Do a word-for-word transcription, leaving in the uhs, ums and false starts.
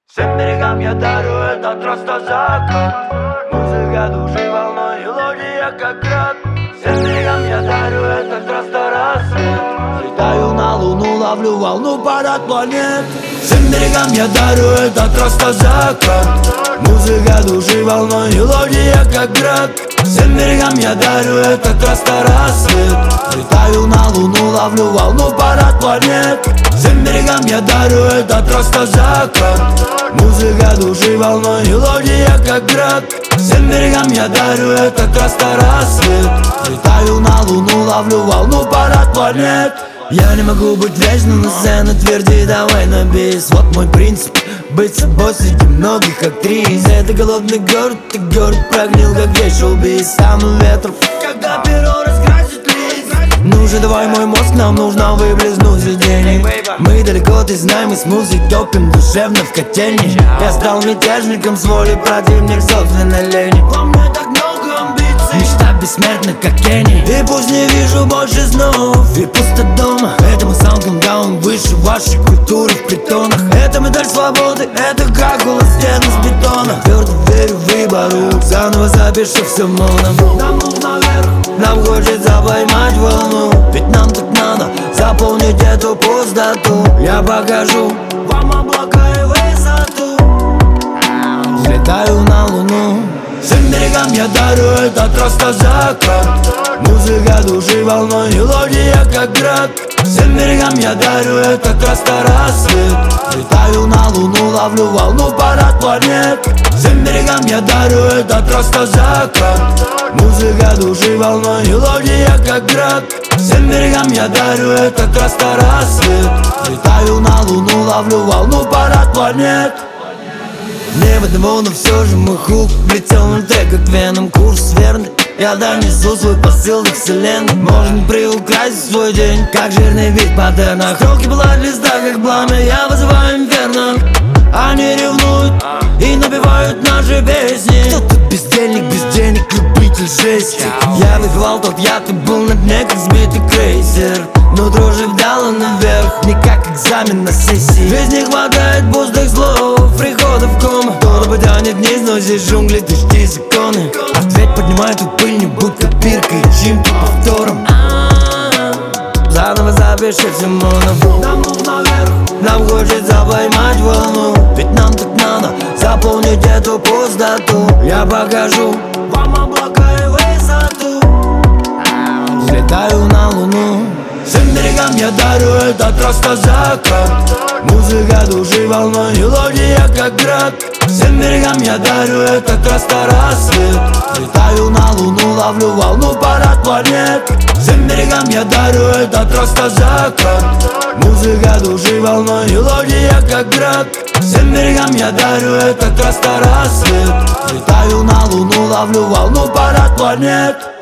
Всем берегам я дарю этот закат. Музыка души волной, мелодия как град. Всем берегам я дарю этот рассвет. Летаю на луну, ловлю волну парад планет. Всем берегам я дарю этот закат. Музыка души волной, мелодия как град. Всем берегам я дарю этот рассвет. Летаю на луну, ловлю волну парад планет. Всем берегам я дарю этот закат. Музыка души волной, мелодия как град. Всем берегам я дарю этот рассвет. Летаю на луну, ловлю волну парад планет. Я не могу быть вечным на сцене, тверди, давай на бис. Вот мой принцип, быть собой среди многих актрис. Это голодный город, и город прогнил, как весь шоу-биз. Самым ветром, когда перо раскрасит лист. Ну же, давай мой мозг, нам нужно выблезнуть сиденье. Мы далеко, ты знай, мы смузи топим душевно в котельне. Я стал мятежником с волей, противник собственной лени. Во мне так много амбиций, мечта бессмертна, как Кенни. И пусть не вижу больше снов, и пусто дома. Это мы саундом даун, выше вашей культуры в притонах. Это медаль свободы, это как голос стены с бетона. Твердо верю в выбору, заново запишу все моно. Нам нужно вверх, нам хочется поймать волну. Ведь нам так надо заполнить эту пустоту. Я покажу вам облака и высоту. Взлетаю на луну. Всем берегам я дарю этот закат. Музыка души волной, мелодия как град. Всем берегам я дарю этот рассвет. Летаю на луну, ловлю волну парад планет. Всем берегам я дарю этот закат. Музыка души волной, мелодия как град. Всем берегам я дарю этот рассвет. Летаю на луну, ловлю волну парад планет. Небо одного, но все же мой хук влетел на трек, как веном, курс верный. Я донесу свой посыл до вселенной. Можно приукрасить свой день, как жирный вид паттерна. Строки была листа, как пламя, я вызываю инферно. Они ревнуют и напевают наши песни. Кто-то бездельник, без денег, любитель жести. Я выпивал тот яд и был на дне, как сбитый крейсер. Но дрожи вдало наверх, не как экзамен на сессии. Ведь не хватает пустых слов, прихода в кому. Кто-то потянет вниз, но здесь джунгли, дожди, законы. Ответь, поднимай эту пыль, не будь копиркой, чьим-то повтором. Заново запиши все моно. Нам нужно вверх, нам хочется поймать волну. Ведь нам так надо заполнить эту пустоту. Я покажу вам облака и высоту. Взлетаю на луну. Всем берегам я дарю этот закат. Музыка души волной, мелодия как град. Всем берегам я дарю этот рассвет. Летаю на луну, ловлю волну парад планет. Всем берегам я дарю этот закат. Музыка души волной, мелодия как град. Всем берегам я дарю этот рассвет. Летаю на луну, ловлю волну парад планет.